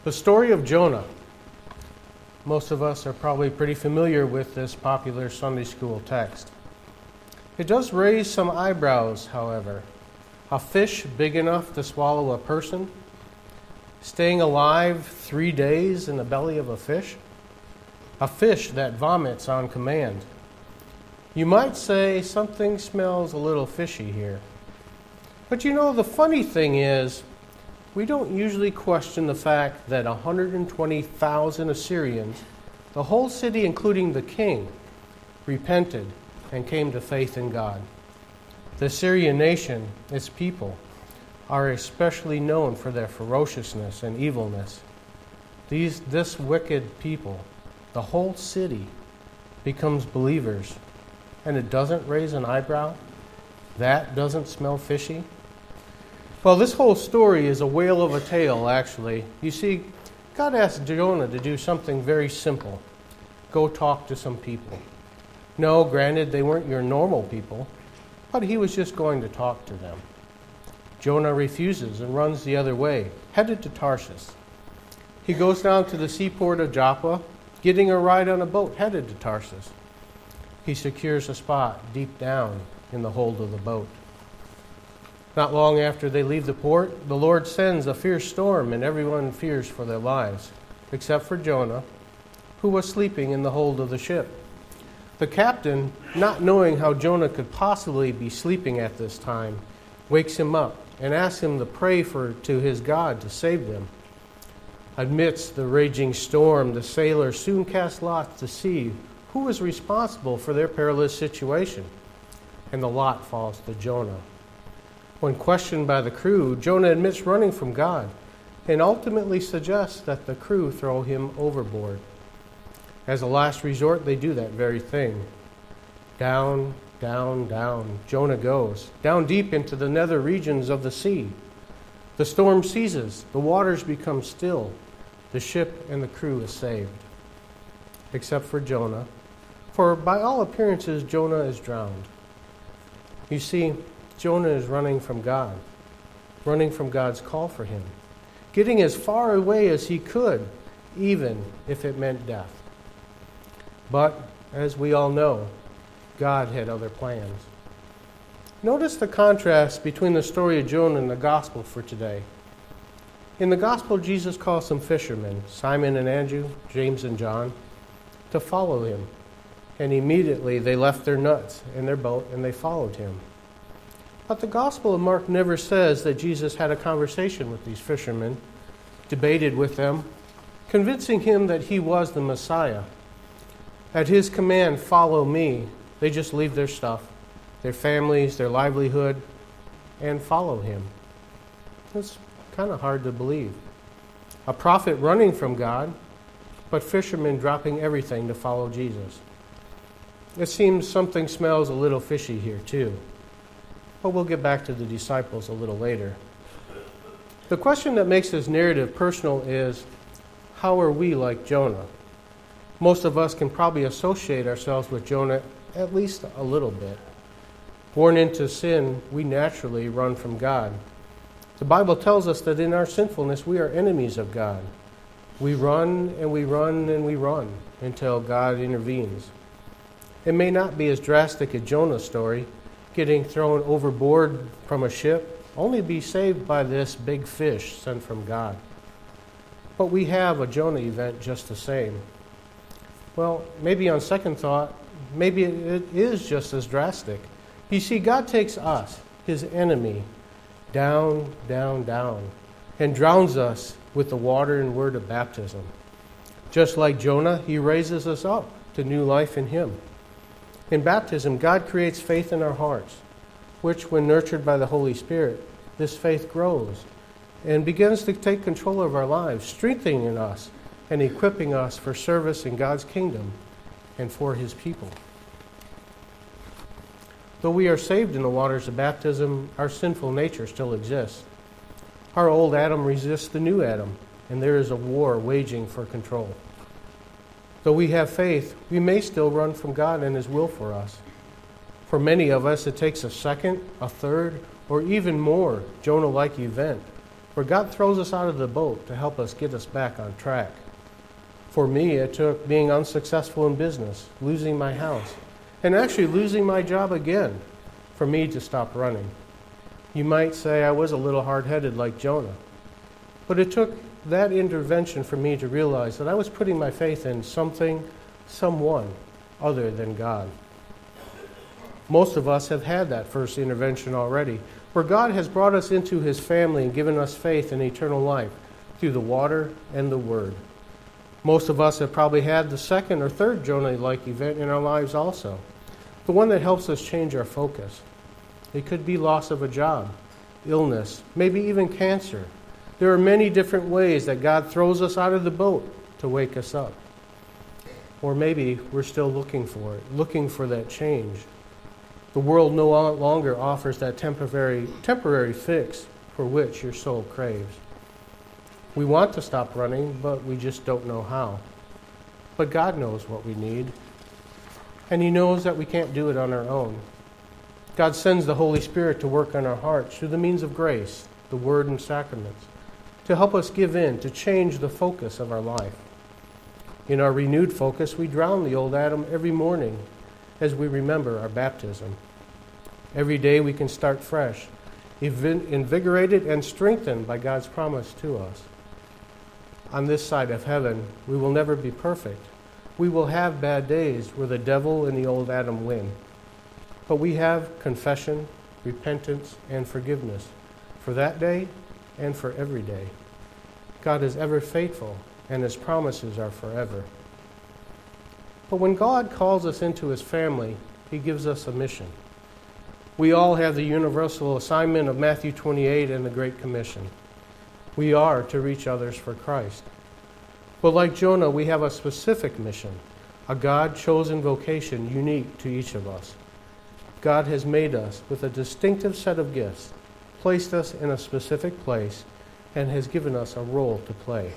The story of Jonah. Most of us are probably pretty familiar with this popular Sunday school text. It does raise some eyebrows, however. A fish big enough to swallow a person? Staying alive 3 days in the belly of a fish? A fish that vomits on command. You might say something smells a little fishy here. But you know, the funny thing is, we don't usually question the fact that 120,000 Assyrians, the whole city including the king, repented and came to faith in God. The Assyrian nation, its people, are especially known for their ferociousness and evilness. This wicked people, the whole city, becomes believers, and it doesn't raise an eyebrow? That doesn't smell fishy? Well, this whole story is a whale of a tale, actually. You see, God asked Jonah to do something very simple. Go talk to some people. No, granted, they weren't your normal people, but he was just going to talk to them. Jonah refuses and runs the other way, headed to Tarshish. He goes down to the seaport of Joppa, getting a ride on a boat headed to Tarshish. He secures a spot deep down in the hold of the boat. Not long after they leave the port, the Lord sends a fierce storm, and everyone fears for their lives, except for Jonah, who was sleeping in the hold of the ship. The captain, not knowing how Jonah could possibly be sleeping at this time, wakes him up and asks him to pray to his God to save them. Amidst the raging storm, the sailors soon cast lots to see who was responsible for their perilous situation, and the lot falls to Jonah. When questioned by the crew, Jonah admits running from God and ultimately suggests that the crew throw him overboard. As a last resort, they do that very thing. Down, down, down, Jonah goes, down deep into the nether regions of the sea. The storm ceases, the waters become still, the ship and the crew is saved. Except for Jonah, for by all appearances, Jonah is drowned. You see, Jonah is running from God, running from God's call for him, getting as far away as he could, even if it meant death. But, as we all know, God had other plans. Notice the contrast between the story of Jonah and the gospel for today. In the gospel, Jesus calls some fishermen, Simon and Andrew, James and John, to follow him. And immediately they left their nets in their boat and they followed him. But the Gospel of Mark never says that Jesus had a conversation with these fishermen, debated with them, convincing him that he was the Messiah. At his command, follow me, they just leave their stuff, their families, their livelihood, and follow him. It's kind of hard to believe. A prophet running from God, but fishermen dropping everything to follow Jesus. It seems something smells a little fishy here, too. But we'll get back to the disciples a little later. The question that makes this narrative personal is, how are we like Jonah? Most of us can probably associate ourselves with Jonah at least a little bit. Born into sin, we naturally run from God. The Bible tells us that in our sinfulness, we are enemies of God. We run and we run and we run until God intervenes. It may not be as drastic as Jonah's story, getting thrown overboard from a ship, only be saved by this big fish sent from God. But we have a Jonah event just the same. Well, maybe on second thought, maybe it is just as drastic. You see, God takes us, his enemy, down, down, down, and drowns us with the water and word of baptism. Just like Jonah, he raises us up to new life in him. In baptism, God creates faith in our hearts, which, when nurtured by the Holy Spirit, this faith grows and begins to take control of our lives, strengthening us and equipping us for service in God's kingdom and for his people. Though we are saved in the waters of baptism, our sinful nature still exists. Our old Adam resists the new Adam, and there is a war waging for control. Though we have faith, we may still run from God and his will for us. For many of us, it takes a second, a third, or even more Jonah-like event where God throws us out of the boat to help us get us back on track. For me, it took being unsuccessful in business, losing my house, and actually losing my job again for me to stop running. You might say I was a little hard-headed like Jonah, but it took that intervention for me to realize that I was putting my faith in someone other than God. Most of us have had that first intervention already, where God has brought us into his family and given us faith in eternal life through the water and the word. Most of us have probably had the second or third Jonah-like event in our lives also, the one that helps us change our focus. It could be loss of a job, illness, maybe even cancer. There are many different ways that God throws us out of the boat to wake us up. Or maybe we're still looking for it, looking for that change. The world no longer offers that temporary fix for which your soul craves. We want to stop running, but we just don't know how. But God knows what we need, and he knows that we can't do it on our own. God sends the Holy Spirit to work on our hearts through the means of grace, the word and sacraments, to help us give in, to change the focus of our life. In our renewed focus, we drown the old Adam every morning as we remember our baptism. Every day we can start fresh, invigorated and strengthened by God's promise to us. On this side of heaven, we will never be perfect. We will have bad days where the devil and the old Adam win. But we have confession, repentance, and forgiveness for that day and for every day. God is ever faithful, and his promises are forever. But when God calls us into his family, he gives us a mission. We all have the universal assignment of Matthew 28 and the Great Commission. We are to reach others for Christ. But like Jonah, we have a specific mission, a God-chosen vocation unique to each of us. God has made us with a distinctive set of gifts, placed us in a specific place, and has given us a role to play.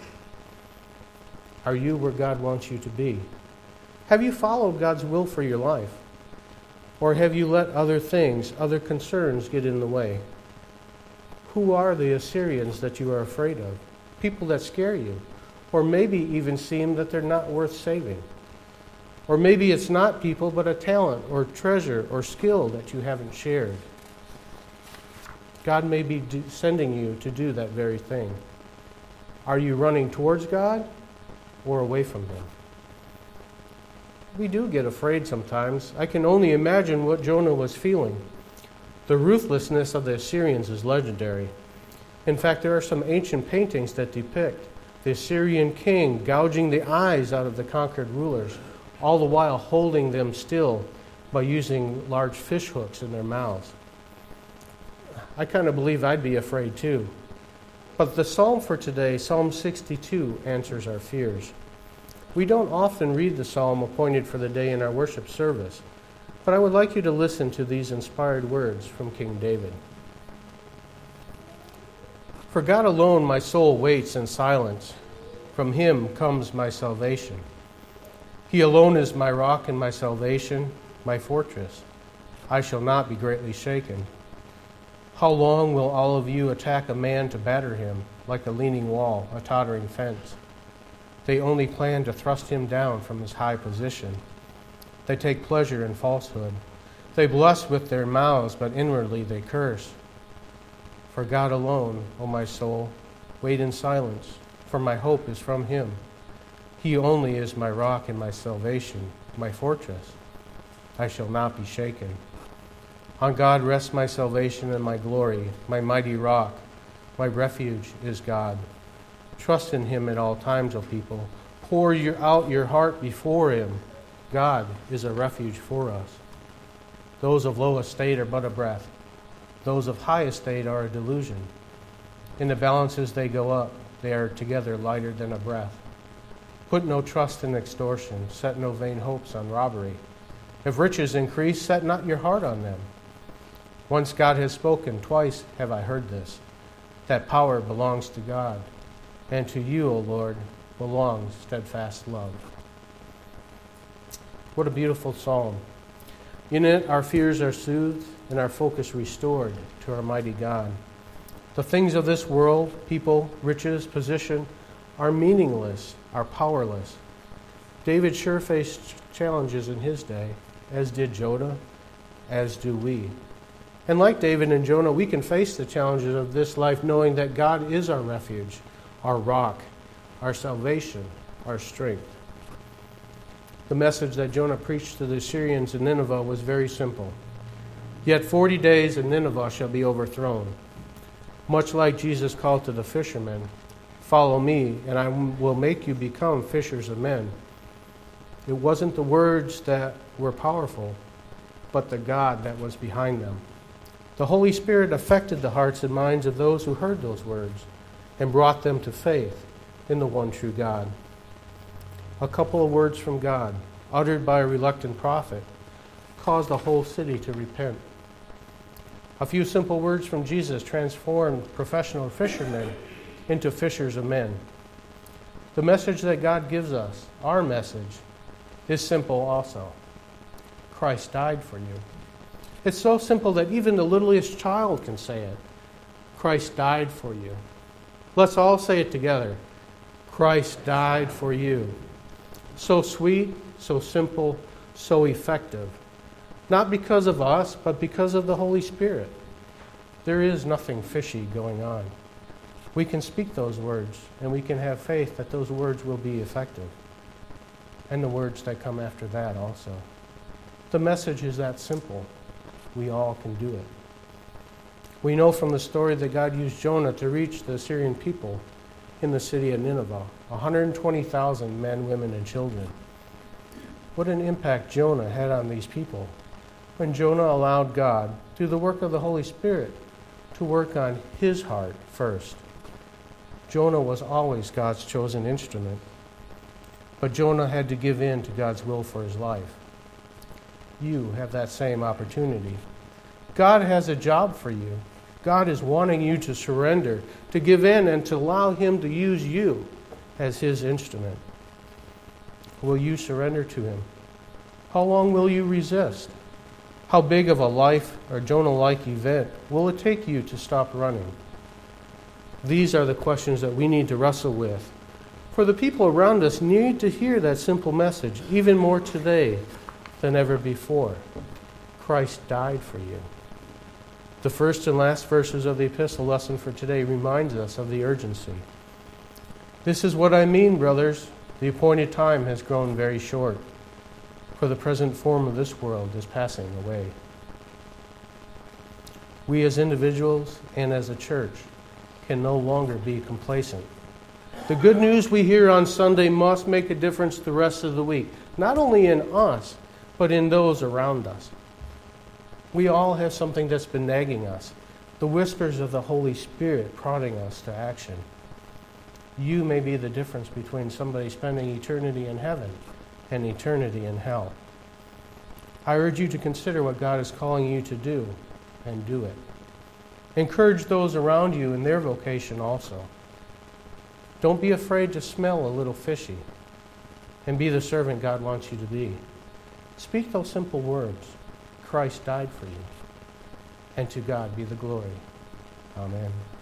Are you where God wants you to be? Have you followed God's will for your life? Or have you let other things, other concerns get in the way? Who are the Assyrians that you are afraid of? People that scare you, or maybe even seem that they're not worth saving. Or maybe it's not people, but a talent or treasure or skill that you haven't shared. God may be sending you to do that very thing. Are you running towards God or away from him? We do get afraid sometimes. I can only imagine what Jonah was feeling. The ruthlessness of the Assyrians is legendary. In fact, there are some ancient paintings that depict the Assyrian king gouging the eyes out of the conquered rulers, all the while holding them still by using large fish hooks in their mouths. I kind of believe I'd be afraid too. But the psalm for today, Psalm 62, answers our fears. We don't often read the psalm appointed for the day in our worship service, but I would like you to listen to these inspired words from King David. For God alone my soul waits in silence. From him comes my salvation. He alone is my rock and my salvation, my fortress. I shall not be greatly shaken. How long will all of you attack a man to batter him, like a leaning wall, a tottering fence? They only plan to thrust him down from his high position. They take pleasure in falsehood. They bless with their mouths, but inwardly they curse. For God alone, O my soul, wait in silence, for my hope is from him. He only is my rock and my salvation, my fortress. I shall not be shaken. On God rests my salvation and my glory, my mighty rock. My refuge is God. Trust in him at all times, O people. Pour out your heart before him. God is a refuge for us. Those of low estate are but a breath. Those of high estate are a delusion. In the balances they go up. They are together lighter than a breath. Put no trust in extortion. Set no vain hopes on robbery. If riches increase, set not your heart on them. Once God has spoken, twice have I heard this, that power belongs to God, and to you, O Lord, belongs steadfast love. What a beautiful psalm. In it, our fears are soothed and our focus restored to our mighty God. The things of this world, people, riches, position, are meaningless, are powerless. David sure faced challenges in his day, as did Jonah, as do we. And like David and Jonah, we can face the challenges of this life knowing that God is our refuge, our rock, our salvation, our strength. The message that Jonah preached to the Assyrians in Nineveh was very simple. Yet 40 days and Nineveh shall be overthrown. Much like Jesus called to the fishermen, follow me, and I will make you become fishers of men. It wasn't the words that were powerful, but the God that was behind them. The Holy Spirit affected the hearts and minds of those who heard those words and brought them to faith in the one true God. A couple of words from God, uttered by a reluctant prophet, caused the whole city to repent. A few simple words from Jesus transformed professional fishermen into fishers of men. The message that God gives us, our message, is simple also. Christ died for you. It's so simple that even the littlest child can say it. Christ died for you. Let's all say it together. Christ died for you. So sweet, so simple, so effective. Not because of us, but because of the Holy Spirit. There is nothing fishy going on. We can speak those words, and we can have faith that those words will be effective. And the words that come after that also. The message is that simple. We all can do it. We know from the story that God used Jonah to reach the Assyrian people in the city of Nineveh, 120,000 men, women, and children. What an impact Jonah had on these people when Jonah allowed God, through the work of the Holy Spirit, to work on his heart first. Jonah was always God's chosen instrument, but Jonah had to give in to God's will for his life. You have that same opportunity. God has a job for you. God is wanting you to surrender, to give in, and to allow Him to use you as His instrument. Will you surrender to Him? How long will you resist? How big of a life or Jonah-like event will it take you to stop running? These are the questions that we need to wrestle with. For the people around us need to hear that simple message, even more today than ever before. Christ died for you. The first and last verses of the epistle lesson for today reminds us of the urgency. This is what I mean, brothers. The appointed time has grown very short, for the present form of this world is passing away. We as individuals and as a church can no longer be complacent. The good news we hear on Sunday must make a difference the rest of the week, not only in us, but in those around us. We all have something that's been nagging us, the whispers of the Holy Spirit prodding us to action. You may be the difference between somebody spending eternity in heaven and eternity in hell. I urge you to consider what God is calling you to do and do it. Encourage those around you in their vocation also. Don't be afraid to smell a little fishy and be the servant God wants you to be. Speak those simple words. Christ died for you, and to God be the glory. Amen.